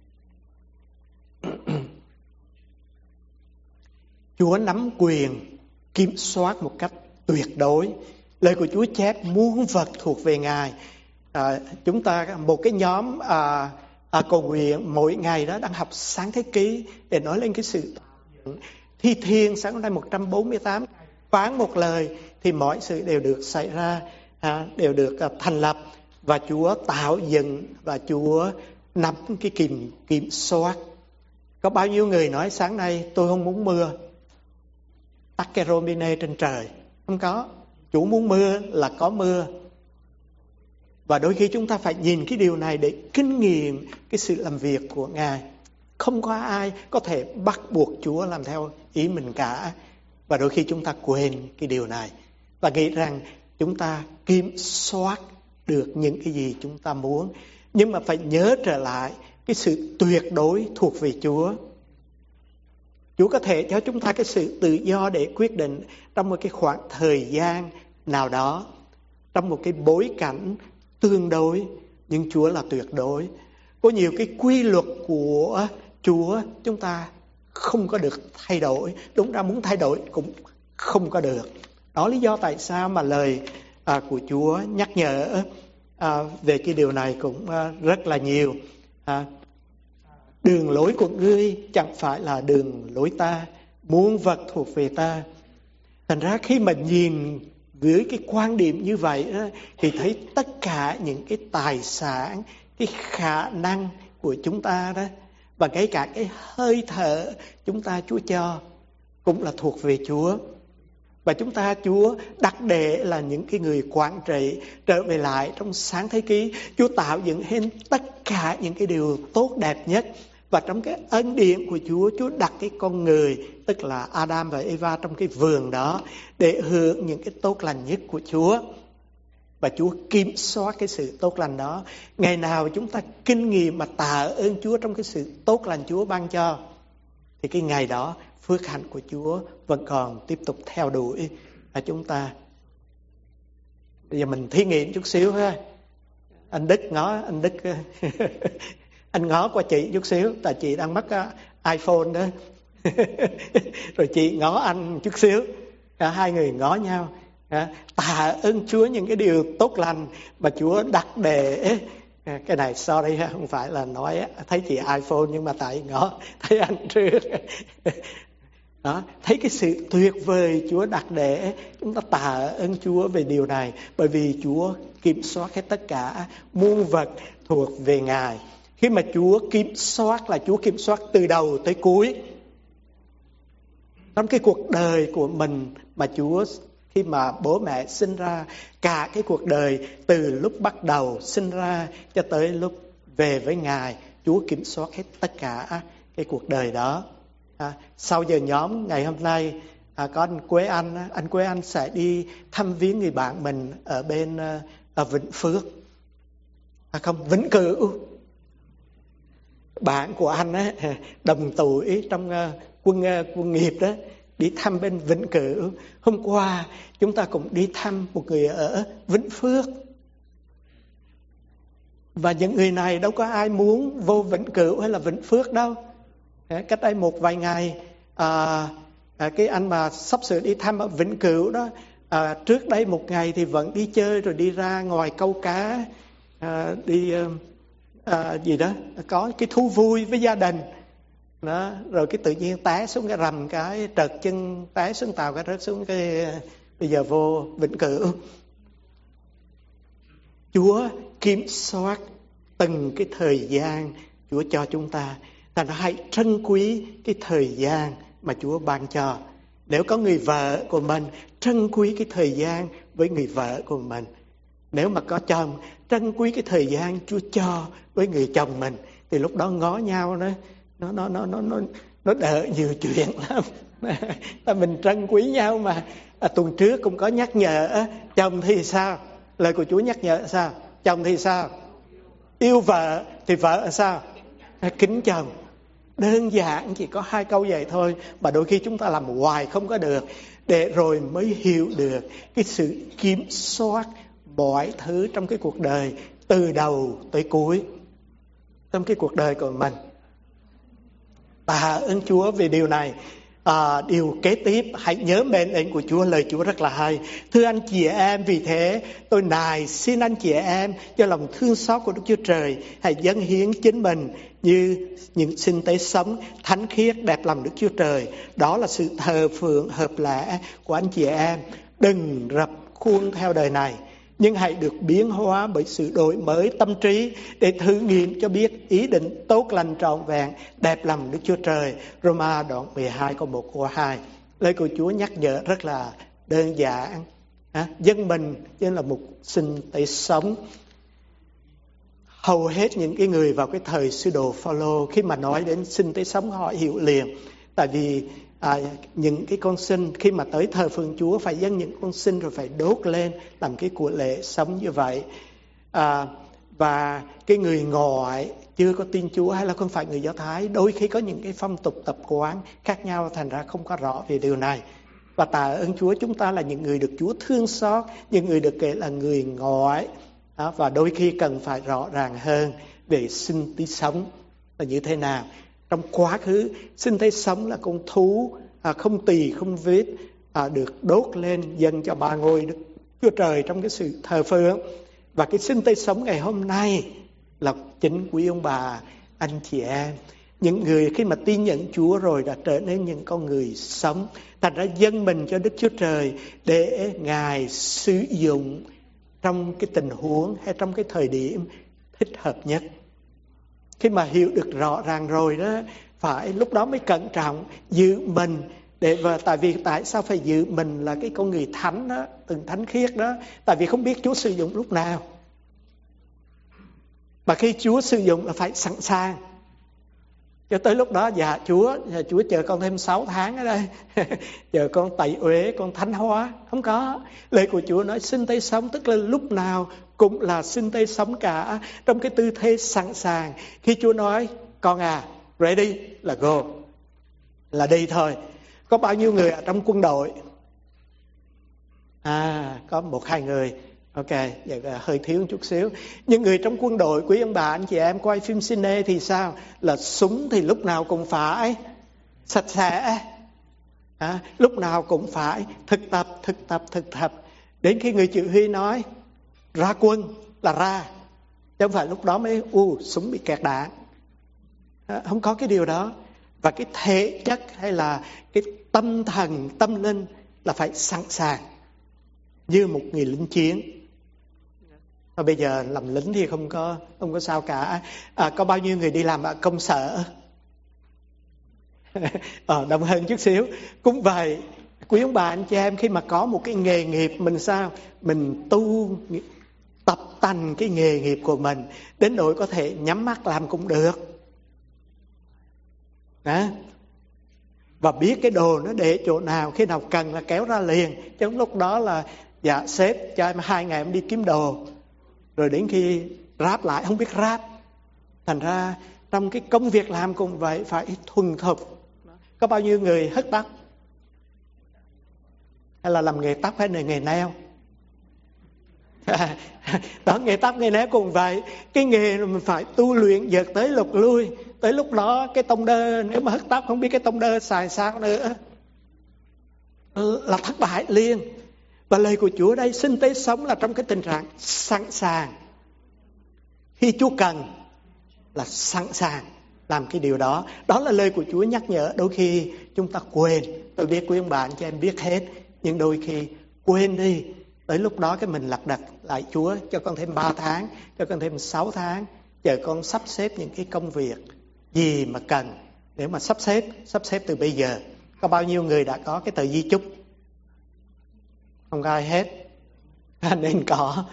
B: Chúa nắm quyền kiểm soát một cách tuyệt đối. Lời của Chúa chép muôn vật thuộc về Ngài. Chúng ta một cái nhóm cầu nguyện mỗi ngày đó đang học Sáng Thế Ký để nói lên cái sự thi thiên. Sáng hôm nay 148 phán một lời thì mọi sự đều được xảy ra, đều được thành lập, và Chúa tạo dựng và Chúa nắm cái kiểm soát. Có bao nhiêu người nói sáng nay tôi không muốn mưa, tắt cái rô-mi-nê trên trời? Không có. Chủ muốn mưa là có mưa. Và đôi khi chúng ta phải nhìn cái điều này để kinh nghiệm cái sự làm việc của Ngài. Không có ai có thể bắt buộc Chúa làm theo ý mình cả. Và đôi khi chúng ta quên cái điều này và nghĩ rằng chúng ta kiểm soát được những cái gì chúng ta muốn. Nhưng mà phải nhớ trở lại cái sự tuyệt đối thuộc về Chúa. Chúa có thể cho chúng ta cái sự tự do để quyết định trong một cái khoảng thời gian nào đó, trong một cái bối cảnh tương đối, nhưng Chúa là tuyệt đối. Có nhiều cái quy luật của Chúa chúng ta không có được thay đổi, đúng ra muốn thay đổi cũng không có được. Đó lý do tại sao mà lời của Chúa nhắc nhở về cái điều này cũng rất là nhiều. Đường lối của ngươi chẳng phải là đường lối ta, muôn vật thuộc về ta. Thành ra khi mà nhìn với cái quan điểm như vậy đó, thì thấy tất cả những cái tài sản, cái khả năng của chúng ta đó, và ngay cả cái hơi thở chúng ta Chúa cho cũng là thuộc về Chúa. Và chúng ta Chúa đặt để là những cái người quản trị. Trở về lại trong Sáng Thế Ký, Chúa tạo dựng hết tất cả những cái điều tốt đẹp nhất. Và trong cái ân điển của Chúa, Chúa đặt cái con người, tức là Adam và Eva trong cái vườn đó, để hưởng những cái tốt lành nhất của Chúa. Và Chúa kiểm soát cái sự tốt lành đó. Ngày nào chúng ta kinh nghiệm mà tạ ơn Chúa trong cái sự tốt lành Chúa ban cho, thì cái ngày đó phước hạnh của Chúa vẫn còn tiếp tục theo đuổi ở chúng ta. Bây giờ mình thí nghiệm chút xíu ha. Anh Đức ngó, anh Đức anh ngó qua chị chút xíu, tại chị đang mắc iPhone đó. Rồi chị ngó anh chút xíu, cả hai người ngó nhau. Tạ ơn Chúa những cái điều tốt lành mà Chúa đặt để. Cái này sorry không phải là nói thấy chị iPhone, nhưng mà tại ngó thấy anh trước. Đó, thấy cái sự tuyệt vời Chúa đặt để, chúng ta tạ ơn Chúa về điều này, bởi vì Chúa kiểm soát hết tất cả, muôn vật thuộc về Ngài. Khi mà Chúa kiểm soát là Chúa kiểm soát từ đầu tới cuối. Trong cái cuộc đời của mình mà Chúa, khi mà bố mẹ sinh ra, cả cái cuộc đời từ lúc bắt đầu sinh ra cho tới lúc về với Ngài, Chúa kiểm soát hết tất cả cái cuộc đời đó. Sau giờ nhóm ngày hôm nay, có anh Quế Anh sẽ đi thăm viếng người bạn mình ở bên ở Vĩnh Phước, không, Vĩnh Cửu. Bạn của anh á, đồng tuổi trong quân nghiệp đó, đi thăm bên Vĩnh Cửu. Hôm qua chúng ta cũng đi thăm một người ở Vĩnh Phước. Và những người này đâu có ai muốn vô Vĩnh Cửu hay là Vĩnh Phước đâu. Cách đây một vài ngày, cái anh mà sắp sửa đi thăm ở Vĩnh Cửu đó, trước đây một ngày thì vẫn đi chơi rồi đi ra ngoài câu cá, gì đó, có cái thú vui với gia đình đó, rồi cái tự nhiên té xuống cái rầm, cái trật chân té xuống tàu, cái rớt xuống cái, bây giờ vô Vĩnh Cửu. Chúa kiểm soát từng cái thời gian Chúa cho chúng ta. Thành ra hãy trân quý cái thời gian mà Chúa ban cho. Nếu có người vợ của mình, trân quý cái thời gian với người vợ của mình. Nếu mà có chồng, trân quý cái thời gian Chúa cho với người chồng mình, thì lúc đó ngó nhau nó đỡ nhiều chuyện lắm. Mình trân quý nhau mà. Tuần trước cũng có nhắc nhở chồng thì sao? Lời của Chúa nhắc nhở sao? Chồng thì sao? Yêu vợ thì vợ sao? Kính chồng. Đơn giản chỉ có 2 câu vậy thôi, mà đôi khi chúng ta làm hoài không có được, để rồi mới hiểu được cái sự kiểm soát mọi thứ trong cái cuộc đời từ đầu tới cuối, trong cái cuộc đời của mình. Tạ ơn Chúa về điều này. Điều kế tiếp, hãy nhớ mệnh lệnh của Chúa. Lời Chúa rất là hay. Thưa anh chị em, vì thế tôi nài xin anh chị em cho lòng thương xót của Đức Chúa Trời, hãy dâng hiến chính mình như những sinh tế sống, thánh khiết, đẹp lòng Đức Chúa Trời. Đó là sự thờ phượng hợp lẽ của anh chị em. Đừng rập khuôn theo đời này, nhưng hãy được biến hóa bởi sự đổi mới tâm trí, để thử nghiệm cho biết ý định tốt lành trọn vẹn, đẹp lòng Đức Chúa Trời. Roma đoạn 12 câu 1 câu 2. Lời của Chúa nhắc nhở rất là đơn giản. Dân mình chính là một sinh tế sống. Hầu hết những cái người vào cái thời sứ đồ Phao-lô, khi mà nói đến sinh tế sống họ hiểu liền. Tại vì những cái con sinh khi mà tới thờ phượng Chúa phải dâng những con sinh rồi phải đốt lên làm cái của lễ sống như vậy. Và cái người ngoại chưa có tin Chúa hay là không phải người Do Thái, đôi khi có những cái phong tục tập quán khác nhau, thành ra không có rõ về điều này. Và tạ ơn Chúa, chúng ta là những người được Chúa thương xót, những người được kể là người ngoại, và đôi khi cần phải rõ ràng hơn về sinh tí sống là như thế nào. Trong quá khứ, sinh tế sống là con thú không tỳ không vết, được đốt lên dâng cho ba ngôi Đức Chúa Trời trong cái sự thờ phượng. Và cái sinh tế sống ngày hôm nay là chính quý ông bà, anh chị em, những người khi mà tin nhận Chúa rồi đã trở nên những con người sống, thành ra dâng mình cho Đức Chúa Trời để Ngài sử dụng trong cái tình huống hay trong cái thời điểm thích hợp nhất. Khi mà hiểu được rõ ràng rồi đó, phải lúc đó mới cẩn trọng giữ mình và tại vì tại sao phải giữ mình là cái con người thánh đó, từng thánh khiết đó, tại vì không biết Chúa sử dụng lúc nào. Mà khi Chúa sử dụng là phải sẵn sàng. Cho tới lúc đó, Chúa chờ con thêm 6 tháng ở đây, chờ con tẩy uế, con thánh hóa. Không có. Lời của Chúa nói sinh tế sống, tức là lúc nào cũng là sinh tế sống cả, trong cái tư thế sẵn sàng. Khi Chúa nói, con ready là go, là đi thôi. Có bao nhiêu người ở trong quân đội? Có 1-2 người. Ok, vậy là hơi thiếu một chút xíu. Những người trong quân đội, quý ông bà, anh chị em coi phim cine thì sao? Là súng thì lúc nào cũng phải sạch sẽ. Lúc nào cũng phải thực tập. Đến khi người chỉ huy nói ra quân là ra. Chứ không phải lúc đó mới súng bị kẹt đạn. Không có cái điều đó. Và cái thể chất hay là cái tâm thần, tâm linh là phải sẵn sàng như một người lính chiến. Và bây giờ làm lính thì không có sao cả. Có bao nhiêu người đi làm ở công sở? Đông hơn chút xíu. Cũng vậy, quý ông bà anh chị em, khi mà có một cái nghề nghiệp mình sao? Mình tập tành cái nghề nghiệp của mình đến nỗi có thể nhắm mắt làm cũng được. Và biết cái đồ nó để chỗ nào, khi nào cần là kéo ra liền. Chứ lúc đó là sếp cho em 2 ngày em đi kiếm đồ, rồi đến khi ráp lại không biết ráp. Thành ra trong cái công việc làm cũng vậy, phải thuần thục. Có bao nhiêu người hớt tóc? Hay là làm nghề tóc hay là nghề nail? Đó, nghề tóc nghề nail cũng vậy. Cái nghề mình phải tu luyện dợt tới lục lui. Tới lúc đó cái tông đơ, nếu mà hớt tóc không biết cái tông đơ xài sao nữa là thất bại liền. Và lời của Chúa đây, sinh tế sống là trong cái tình trạng sẵn sàng. Khi Chúa cần là sẵn sàng làm cái điều đó. Đó là lời của Chúa nhắc nhở. Đôi khi chúng ta quên. Tôi biết quý ông bà anh chị em biết hết, nhưng đôi khi quên đi. Tới lúc đó cái mình lật đật lại Chúa, cho con thêm 3 tháng, cho con thêm 6 tháng, chờ con sắp xếp những cái công việc gì mà cần. Nếu mà sắp xếp từ bây giờ. Có bao nhiêu người đã có cái tờ di chúc? Không có ai hết. Nên có.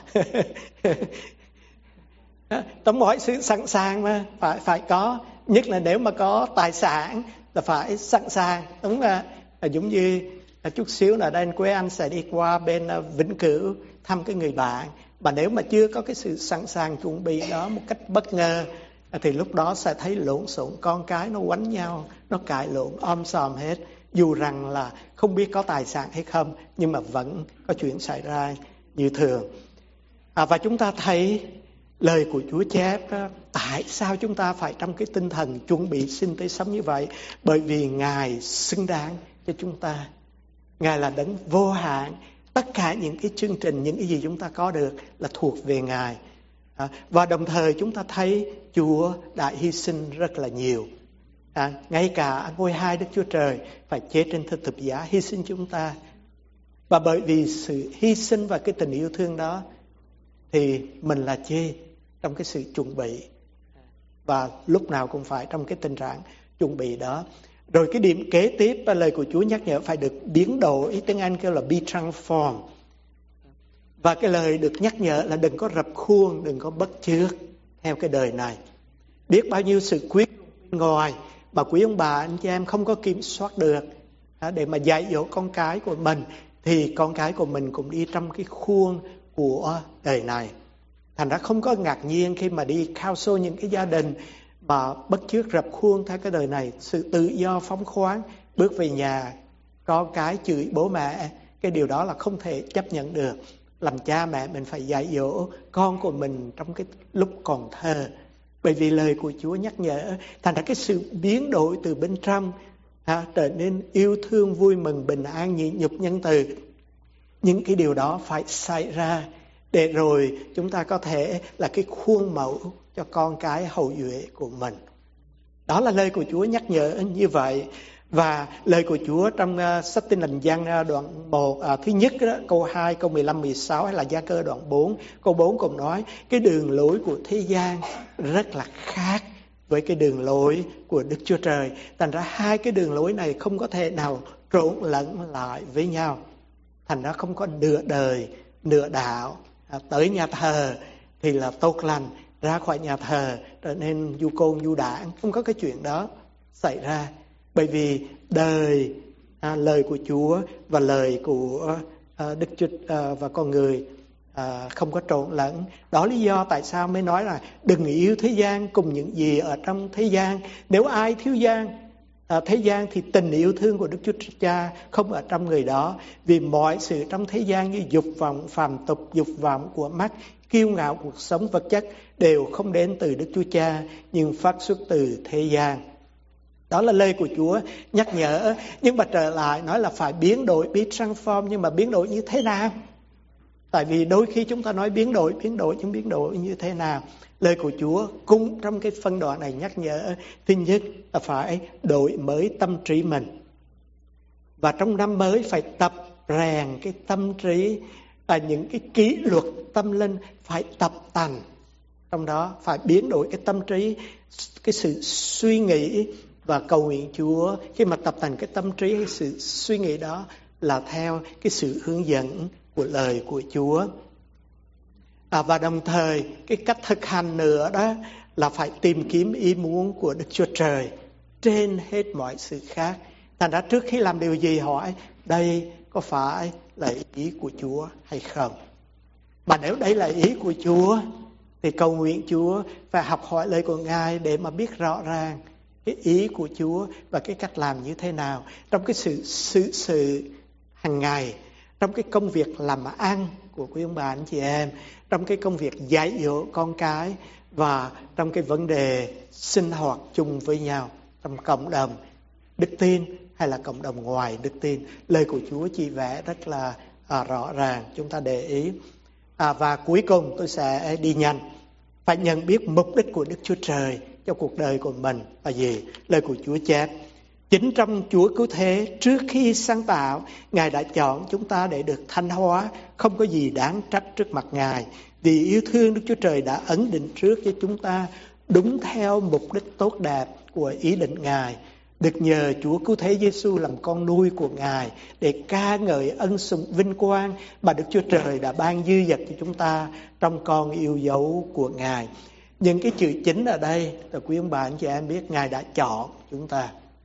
B: Tóm mọi sự sẵn sàng mà phải có. Nhất là nếu mà có tài sản là phải sẵn sàng. Đúng là giống như chút xíu là đây quê anh sẽ đi qua bên Vĩnh Cửu thăm cái người bạn. Mà nếu mà chưa có cái sự sẵn sàng chuẩn bị đó một cách bất ngờ thì lúc đó sẽ thấy lộn xộn, con cái nó quánh nhau, nó cãi lộn sòm hết. Dù rằng là không biết có tài sản hay không, nhưng mà vẫn có chuyện xảy ra như thường. Và chúng ta thấy lời của Chúa chép đó, tại sao chúng ta phải trong cái tinh thần chuẩn bị sinh tế sống như vậy? Bởi vì Ngài xứng đáng cho chúng ta. Ngài là đấng vô hạn. Tất cả những cái chương trình, những cái gì chúng ta có được là thuộc về Ngài. Và đồng thời chúng ta thấy Chúa đã hy sinh rất là nhiều. Ngay cả ngôi hai Đức Chúa Trời phải chết trên thập giá hy sinh chúng ta. Và bởi vì sự hy sinh và cái tình yêu thương đó thì mình là chê trong cái sự chuẩn bị. Và lúc nào cũng phải trong cái tình trạng chuẩn bị đó. Rồi cái điểm kế tiếp và lời của Chúa nhắc nhở phải được biến đổi. Tiếng Anh kêu là be transformed. Và cái lời được nhắc nhở là đừng có rập khuôn, đừng có bắt chước theo cái đời này. Biết bao nhiêu sự quyết ngoài mà quý ông bà anh chị em không có kiểm soát được. để mà dạy dỗ con cái của mình, thì con cái của mình cũng đi trong cái khuôn của đời này. Thành ra không có ngạc nhiên khi mà đi counsel những cái gia đình mà bất chước rập khuôn theo cái đời này, sự tự do phóng khoáng, bước về nhà con cái chửi bố mẹ, cái điều đó là không thể chấp nhận được. Làm cha mẹ mình phải dạy dỗ con của mình trong cái lúc còn thơ, bởi vì lời của Chúa nhắc nhở. Thành ra cái sự biến đổi từ bên trong trở nên yêu thương, vui mừng, bình an, nhịn nhục, nhân từ, những cái điều đó phải xảy ra để rồi chúng ta có thể là cái khuôn mẫu cho con cái hậu duệ của mình. Đó là lời của Chúa nhắc nhở như vậy. Và lời của Chúa trong sách Tin lành Giăng đoạn 1 thứ nhất đó, câu 2, câu 15, 16, hay là Gia Cơ đoạn 4 câu 4 cũng nói cái đường lối của thế gian rất là khác với cái đường lối của Đức Chúa Trời. Thành ra hai cái đường lối này không có thể nào trộn lẫn lại với nhau. Thành ra không có nửa đời nửa đạo, tới nhà thờ thì là tốt lành, ra khỏi nhà thờ trở nên du côn du đảng. Không có cái chuyện đó xảy ra. Bởi vì đời lời của Chúa và lời của Đức Chúa và con người không có trộn lẫn. Đó lý do tại sao mới nói là đừng yêu thế gian cùng những gì ở trong thế gian. Nếu ai thiếu thế gian thì tình yêu thương của Đức Chúa Cha không ở trong người đó. Vì mọi sự trong thế gian như dục vọng phàm tục, dục vọng của mắt, kiêu ngạo cuộc sống vật chất đều không đến từ Đức Chúa Cha, nhưng phát xuất từ thế gian. Đó là lời của Chúa nhắc nhở. Nhưng mà trở lại nói là phải biến đổi, be transform. Nhưng mà biến đổi như thế nào? Tại vì đôi khi chúng ta nói biến đổi, nhưng biến đổi như thế nào? Lời của Chúa cũng trong cái phân đoạn này nhắc nhở. Thứ nhất là phải đổi mới tâm trí mình. Và trong năm mới phải tập rèn cái tâm trí, những cái kỷ luật tâm linh phải tập tành. Trong đó phải biến đổi cái tâm trí, cái sự suy nghĩ, và cầu nguyện Chúa khi mà tập thành cái tâm trí hay sự suy nghĩ đó là theo cái sự hướng dẫn của lời của Chúa. Và đồng thời cái cách thực hành nữa đó là phải tìm kiếm ý muốn của Đức Chúa Trời trên hết mọi sự khác. Thành ra trước khi làm điều gì hỏi đây có phải là ý của Chúa hay không? Mà nếu đây là ý của Chúa thì cầu nguyện Chúa và học hỏi lời của Ngài để mà biết rõ ràng cái ý của Chúa và cái cách làm như thế nào trong cái sự hàng ngày, trong cái công việc làm ăn của quý ông bà anh chị em, trong cái công việc dạy dỗ con cái và trong cái vấn đề sinh hoạt chung với nhau trong cộng đồng đức tin hay là cộng đồng ngoài đức tin. Lời của Chúa chỉ vẽ rất là rõ ràng, chúng ta để ý. Và cuối cùng tôi sẽ đi nhanh. Phải nhận biết mục đích của Đức Chúa Trời cho cuộc đời của mình là gì? Lời của Chúa chép: chính trong Chúa cứu thế, trước khi sáng tạo, Ngài đã chọn chúng ta để được thánh hóa, không có gì đáng trách trước mặt Ngài. Vì yêu thương, Đức Chúa Trời đã ấn định trước cho chúng ta đúng theo mục đích tốt đẹp của ý định Ngài, được nhờ Chúa cứu thế Giêsu làm con nuôi của Ngài để ca ngợi ân sủng vinh quang mà Đức Chúa Trời đã ban dư dật cho chúng ta trong con yêu dấu của Ngài. Những cái chữ chính ở đây là quý ông bà anh chị em biết Ngài đã chọn chúng ta.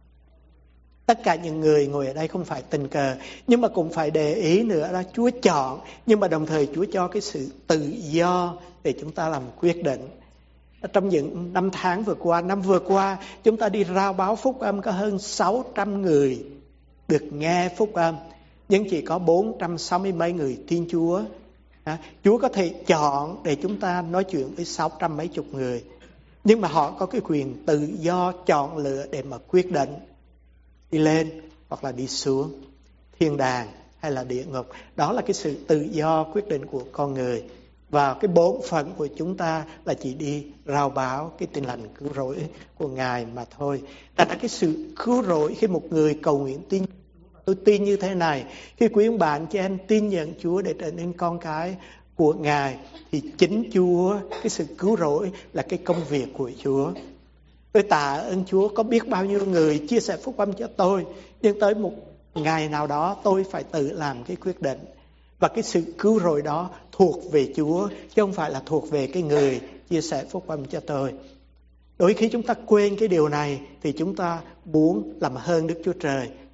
B: Tất cả những người ngồi ở đây không phải tình cờ, nhưng mà cũng phải để ý nữa là Chúa chọn, nhưng mà đồng thời Chúa cho cái sự tự do để chúng ta làm quyết định. Trong những năm vừa qua, chúng ta đi rao báo phúc âm có hơn 600 người được nghe phúc âm, nhưng chỉ có 460 mấy người tin Chúa. Chúa có thể chọn để chúng ta nói chuyện với 600 mấy chục người, nhưng mà họ có cái quyền tự do chọn lựa để mà quyết định đi lên hoặc là đi xuống, thiên đàng hay là địa ngục. Đó là cái sự tự do quyết định của con người. Và cái bổn phận của chúng ta là chỉ đi rao báo cái tin lành cứu rỗi của Ngài mà thôi. Đó là cái sự cứu rỗi khi một người cầu nguyện tin. Tôi tin như thế này, khi quý ông bà anh chị em tin nhận Chúa để trở nên con cái của Ngài, thì chính Chúa, cái sự cứu rỗi là cái công việc của Chúa. Tôi tạ ơn Chúa, có biết bao nhiêu người chia sẻ phúc âm cho tôi, nhưng tới một ngày nào đó tôi phải tự làm cái quyết định. Và cái sự cứu rỗi đó thuộc về Chúa, chứ không phải là thuộc về cái người chia sẻ phúc âm cho tôi. Đôi khi chúng ta quên cái điều này thì chúng ta muốn làm hơn Đức Chúa Trời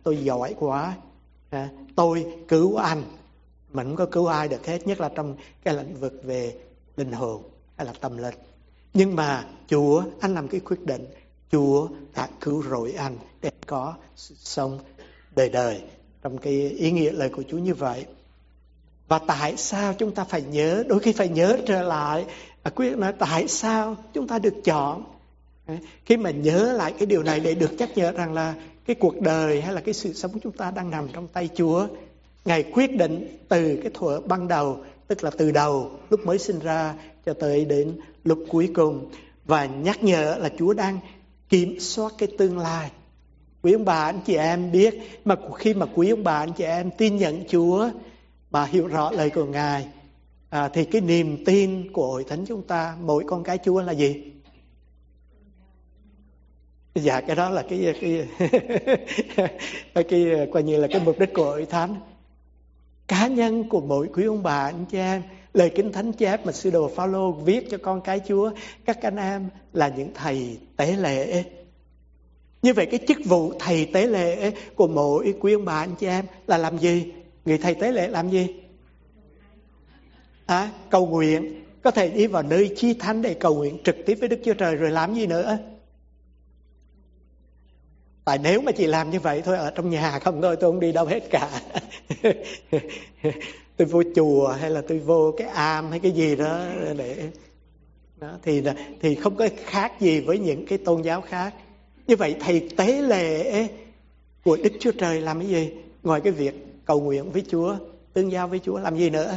B: tôi giỏi quá, tôi cứu anh. Mình không có cứu ai được hết, nhất là trong cái lĩnh vực về linh hồn hay là tâm linh. Nhưng mà Chúa, anh làm cái quyết định, Chúa đã cứu rỗi anh để có sự sống đời đời, trong cái ý nghĩa lời của Chúa như vậy. Và tại sao chúng ta phải nhớ, đôi khi phải nhớ trở lại, quyết nói tại sao chúng ta được chọn. Khi mà nhớ lại cái điều này để được nhắc nhở rằng là cái cuộc đời hay là cái sự sống của chúng ta đang nằm trong tay Chúa. Ngài quyết định từ cái thuở ban đầu, tức là từ đầu lúc mới sinh ra cho tới đến lúc cuối cùng, và nhắc nhở là Chúa đang kiểm soát cái tương lai. Quý ông bà anh chị em biết, mà khi mà quý ông bà anh chị em tin nhận Chúa mà hiểu rõ lời của Ngài, thì cái niềm tin của hội thánh chúng ta, mỗi con cái Chúa là gì? Dạ, cái đó là cái coi như là cái mục đích của hội thánh. Cá nhân của mỗi quý ông bà anh chị em, lời Kinh Thánh chép mà sứ đồ Phao-lô viết cho con cái Chúa, các anh em là những thầy tế lễ. Như vậy cái chức vụ thầy tế lễ của mỗi quý ông bà anh chị em là làm gì? Người thầy tế lễ làm gì? Cầu nguyện. Có thể đi vào nơi chi thánh để cầu nguyện trực tiếp với Đức Chúa Trời, rồi làm gì nữa? Tại nếu mà chỉ làm như vậy thôi, ở trong nhà không thôi, tôi không đi đâu hết cả. Tôi vô chùa hay là tôi vô cái am hay cái gì đó để đó, thì không có khác gì với những cái tôn giáo khác. Như vậy thầy tế lễ của Đức Chúa Trời làm cái gì? Ngoài cái việc cầu nguyện với Chúa, tương giao với Chúa, làm gì nữa?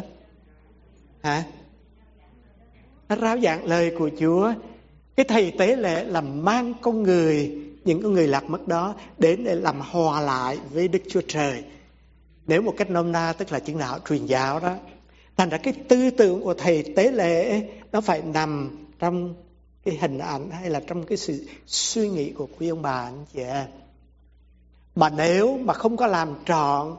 B: Nó rao giảng lời của Chúa. Cái thầy tế lễ là mang con người, những con người lạc mất đó đến để làm hòa lại với Đức Chúa Trời. Nếu một cách nôm na tức là chứng đạo truyền giáo đó. Thành ra cái tư tưởng của thầy tế lễ nó phải nằm trong cái hình ảnh hay là trong cái sự suy nghĩ của quý ông bà anh chị em. Mà nếu mà không có làm trọn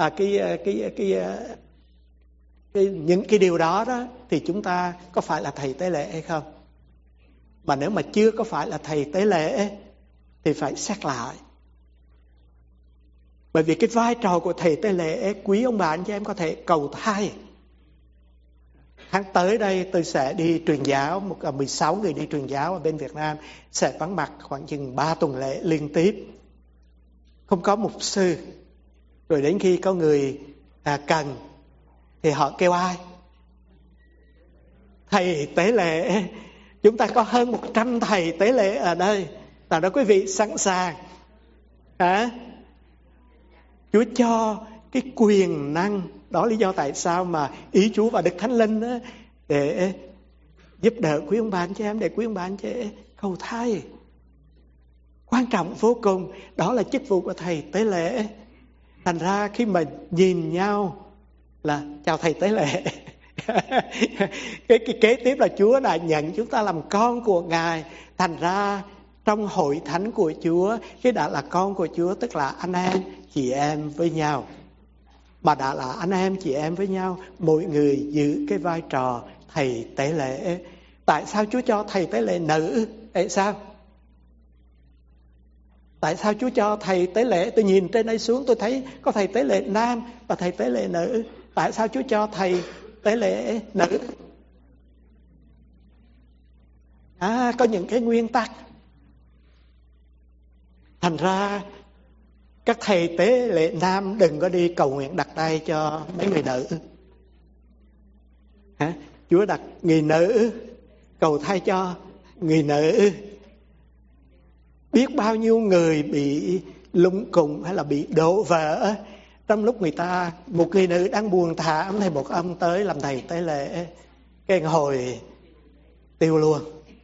B: những cái điều đó đó, thì chúng ta có phải là thầy tế lễ hay không? Mà nếu mà chưa có phải là thầy tế lễ thì phải xét lại. Bởi vì cái vai trò của thầy tế lễ, quý ông bà anh chị em có thể cầu thay. Tháng tới đây tôi sẽ đi truyền giáo, 16 người đi truyền giáo ở bên Việt Nam sẽ vắng mặt khoảng chừng 3 tuần lễ liên tiếp. Không có mục sư. Rồi đến khi có người cần thì họ kêu ai? Thầy tế lễ. Chúng ta có hơn 100 thầy tế lễ ở đây. Nào đó quý vị sẵn sàng. Chúa cho cái quyền năng. Đó lý do tại sao mà ý Chúa và Đức Thánh Linh đó, để giúp đỡ quý ông bà anh chị em, để quý ông bà anh chị em cầu thay. Quan trọng vô cùng. Đó là chức vụ của thầy tế lễ. Thành ra khi mà nhìn nhau là chào thầy tế lễ. cái kế tiếp là Chúa đã nhận chúng ta làm con của Ngài. Thành ra trong hội thánh của Chúa, khi đã là con của Chúa tức là anh em chị em với nhau. Mà đã là anh em chị em với nhau, mỗi người giữ cái vai trò thầy tế lễ. Tại sao Chúa cho thầy tế lễ nữ? Tại sao? Tại sao Chúa cho thầy tế lễ? Tôi nhìn trên đây xuống tôi thấy có thầy tế lễ nam và thầy tế lễ nữ. Tại sao Chúa cho thầy tế lễ nữ? Có những cái nguyên tắc. Thành ra các thầy tế lễ nam đừng có đi cầu nguyện đặt tay cho mấy người nữ. Chúa đặt người nữ cầu thay cho người nữ. Biết bao nhiêu người bị lúng cụng hay là bị đổ vỡ trong lúc một người nữ đang buồn thảm thì một ông tới làm thầy tế lễ, cái hồi tiêu luôn.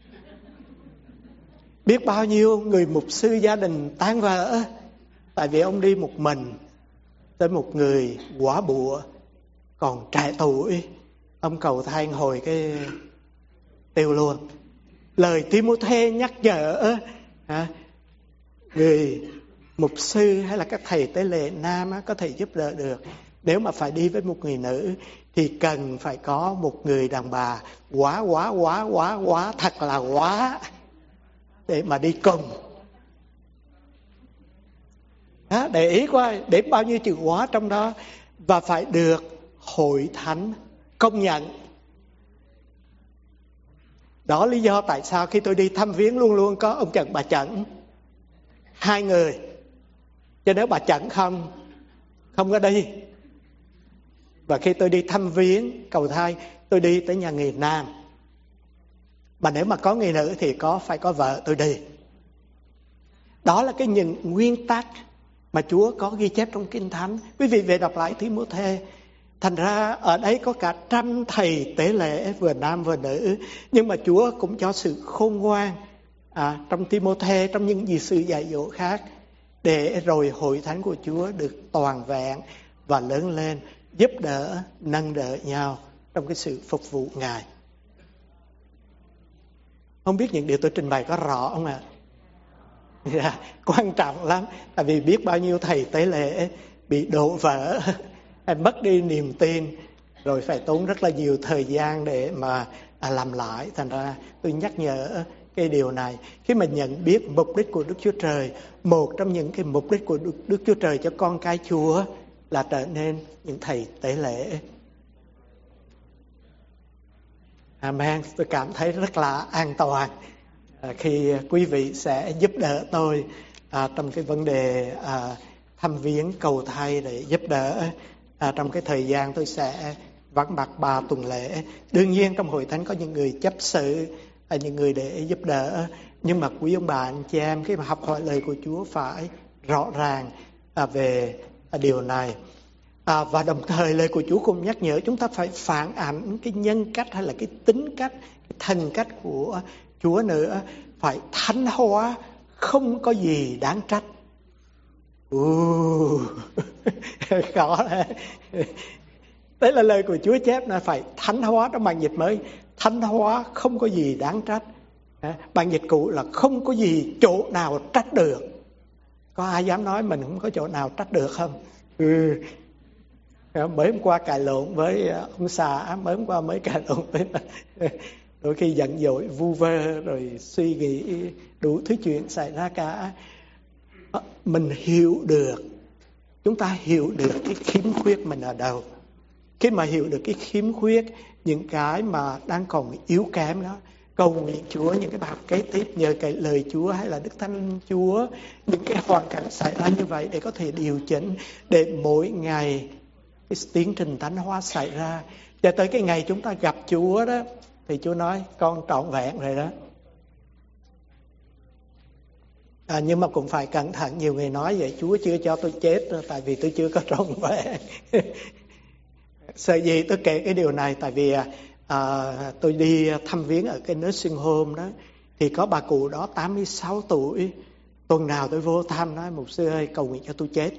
B: Biết bao nhiêu người mục sư gia đình tan vỡ tại vì ông đi một mình tới một người quả bụa còn trẻ tuổi, ông cầu thay hồi cái tiêu luôn. Lời Ti-mô-thê nhắc nhở người mục sư hay là các thầy tế lễ nam có thể giúp đỡ được. Nếu mà phải đi với một người nữ thì cần phải có một người đàn bà quá thật là quá để mà đi cùng. Để ý coi để bao nhiêu chữ hóa trong đó. Và phải được hội thánh công nhận. Đó lý do tại sao khi tôi đi thăm viếng luôn luôn có ông Trần bà Trần, hai người. Cho nếu bà Trần không có đi. Và khi tôi đi thăm viếng cầu thai, tôi đi tới nhà người nam. Mà nếu mà có người nữ thì phải có vợ tôi đi. Đó là những nguyên tắc mà Chúa có ghi chép trong Kinh Thánh. Quý vị về đọc lại Thi-mô-thê. Thành ra ở đây có cả 100 thầy tế lễ vừa nam vừa nữ. Nhưng mà Chúa cũng cho sự khôn ngoan trong Thi-mô-thê, trong những gì sự dạy dỗ khác, để rồi hội thánh của Chúa được toàn vẹn và lớn lên, giúp đỡ, nâng đỡ nhau trong cái sự phục vụ Ngài. Không biết những điều tôi trình bày có rõ không ạ? Quan trọng lắm. Tại vì biết bao nhiêu thầy tế lễ bị đổ vỡ hay mất đi niềm tin, rồi phải tốn rất là nhiều thời gian để mà làm lại. Thành ra tôi nhắc nhở cái điều này. Khi mà nhận biết mục đích của Đức Chúa Trời, một trong những cái mục đích của Đức Chúa Trời cho con cái Chúa là trở nên những thầy tế lễ. Amen. Tôi cảm thấy rất là an toàn khi quý vị sẽ giúp đỡ tôi trong cái vấn đề thăm viếng cầu thai, để giúp đỡ trong cái thời gian tôi sẽ vắng mặt 3 tuần lễ. Đương nhiên trong hội thánh có những người chấp sự, những người để giúp đỡ. Nhưng mà quý ông bà anh chị em, khi mà học hỏi lời của Chúa phải rõ ràng về điều này. Và đồng thời lời của Chúa cũng nhắc nhở chúng ta phải phản ảnh cái nhân cách hay là cái tính cách, cái thần cách của Chúa nữa. Phải thánh hóa, không có gì đáng trách. Khó đấy. Đấy là lời của Chúa chép là phải thánh hóa trong bản dịch mới. Thánh hóa không có gì đáng trách. Bản dịch cũ là không có gì chỗ nào trách được. Có ai dám nói mình không có chỗ nào trách được không? Mới hôm qua cãi lộn với ông xã, mới hôm qua mới cãi lộn với đôi khi giận dỗi vu vơ rồi suy nghĩ đủ thứ chuyện xảy ra cả. Mình hiểu được, chúng ta hiểu được cái khiếm khuyết mình ở đâu. Khi mà hiểu được cái khiếm khuyết, những cái mà đang còn yếu kém đó, cầu nguyện Chúa những cái bài học kế tiếp, nhờ cái lời Chúa hay là Đức Thánh Chúa, những cái hoàn cảnh xảy ra như vậy để có thể điều chỉnh, để mỗi ngày cái tiến trình thánh hóa xảy ra. Cho tới cái ngày chúng ta gặp Chúa đó, thì Chúa nói con trọn vẹn rồi đó. Nhưng mà cũng phải cẩn thận. Nhiều người nói vậy, Chúa chưa cho tôi chết tại vì tôi chưa có trọn vẹn. Sợ gì tôi kể cái điều này, tại vì tôi đi thăm viếng ở cái nursing home đó, thì có bà cụ đó 86 tuổi. Tuần nào tôi vô thăm nói: mục sư ơi, cầu nguyện cho tôi chết.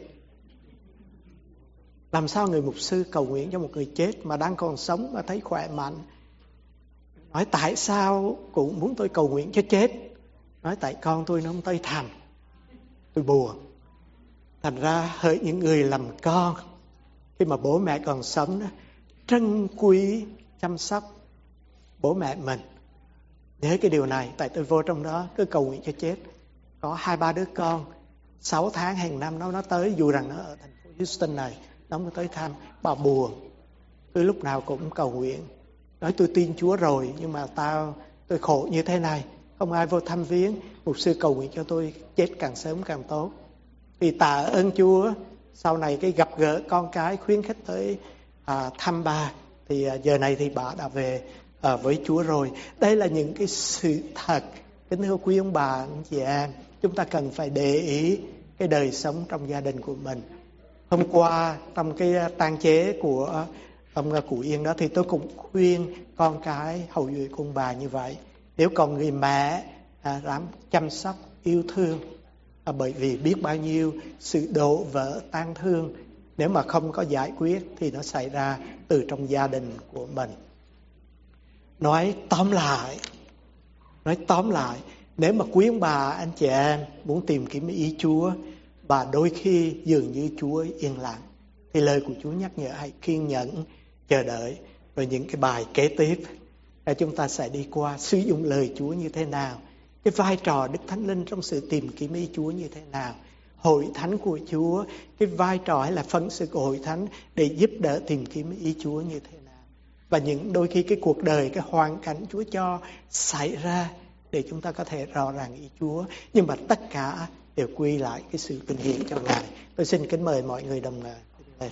B: Làm sao người mục sư cầu nguyện cho một người chết mà đang còn sống mà thấy khỏe mạnh? Nói tại sao cụ muốn tôi cầu nguyện cho chết? Nói tại con tôi nó không tới thăm, tôi buồn. Thành ra hỡi những người làm con, khi mà bố mẹ còn sống đó, trân quý chăm sóc bố mẹ mình. Nhớ cái điều này, tại tôi vô trong đó cứ cầu nguyện cho chết. Có 2-3 đứa con 6 tháng hàng năm nó tới, dù rằng nó ở thành phố Houston này, nó mới tới thăm. Bà buồn. Tôi lúc nào cũng cầu nguyện, nói tôi tin Chúa rồi, nhưng mà tôi khổ như thế này, không ai vô thăm viếng. Mục sư cầu nguyện cho tôi chết càng sớm càng tốt. Thì tạ ơn Chúa, sau này cái gặp gỡ con cái khuyến khích tới thăm bà, thì giờ này thì bà đã về với Chúa rồi. Đây là những cái sự thật. Kính thưa quý ông bà, anh chị em, chúng ta cần phải để ý cái đời sống trong gia đình của mình. Hôm qua trong cái tang chế của ông Cụ Yên đó, thì tôi cũng khuyên con cái hầu duệ của ông bà như vậy. Nếu còn người mẹ dám chăm sóc yêu thương, bởi vì biết bao nhiêu sự đổ vỡ tang thương, nếu mà không có giải quyết thì nó xảy ra từ trong gia đình của mình. Nói tóm lại, nếu mà quý ông bà anh chị em muốn tìm kiếm ý Chúa, và đôi khi dường như Chúa yên lặng, thì lời của Chúa nhắc nhở hãy kiên nhẫn chờ đợi. Rồi những cái bài kế tiếp chúng ta sẽ đi qua sử dụng lời Chúa như thế nào, cái vai trò Đức Thánh Linh trong sự tìm kiếm ý Chúa như thế nào. hội thánh của Chúa, cái vai trò là phận sự của hội thánh để giúp đỡ tìm kiếm ý Chúa như thế nào. Và những đôi khi cái cuộc đời, cái hoàn cảnh Chúa cho xảy ra để chúng ta có thể rõ ràng ý Chúa, nhưng mà tất cả đều quy lại cái sự vinh hiển cho Ngài. Tôi xin kính mời mọi người đồng lên.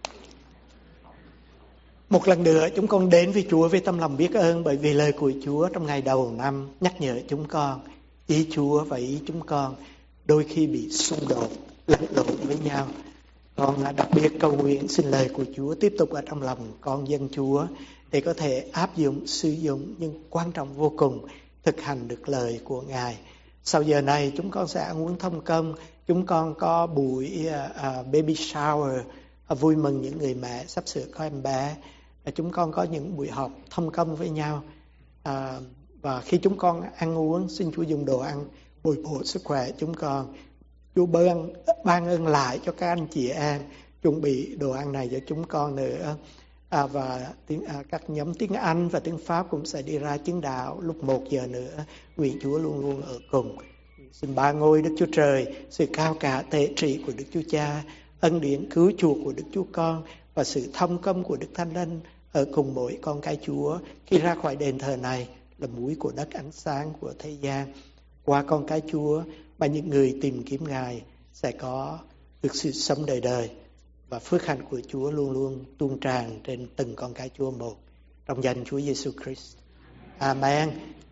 B: Một lần nữa chúng con đến với Chúa với tâm lòng biết ơn, bởi vì lời của Chúa trong ngày đầu năm nhắc nhở chúng con ý Chúa và ý chúng con đôi khi bị xung đột, lẫn lộn với nhau. Con đặc biệt cầu nguyện xin lời của Chúa tiếp tục ở trong lòng con dân Chúa để có thể áp dụng, sử dụng, nhưng quan trọng vô cùng thực hành được lời của Ngài. Sau giờ này chúng con sẽ ăn uống thông công. Chúng con có buổi baby shower, vui mừng những người mẹ sắp sửa có em bé. Chúng con có những buổi họp thông công với nhau. Và khi chúng con ăn uống, xin Chúa dùng đồ ăn bồi bổ sức khỏe chúng con. Chúa ban ơn lại cho các anh chị em chuẩn bị đồ ăn này cho chúng con nữa. Và các nhóm tiếng Anh và tiếng Pháp cũng sẽ đi ra chứng đạo lúc 1 giờ nữa. Nguyện Chúa luôn luôn ở cùng. Xin ba ngôi Đức Chúa Trời, sự cao cả tế trị của Đức Chúa Cha, ân điển cứu chuộc của Đức Chúa Con và sự thông công của Đức Thánh Linh ở cùng mỗi con cái Chúa khi ra khỏi đền thờ này là mũi của đất ánh sáng của thế gian. Qua con cái Chúa mà những người tìm kiếm Ngài sẽ có được sự sống đời đời, và phước hạnh của Chúa luôn luôn tuôn tràn trên từng con cái Chúa một. Trong danh Chúa Giêsu Christ. Amen.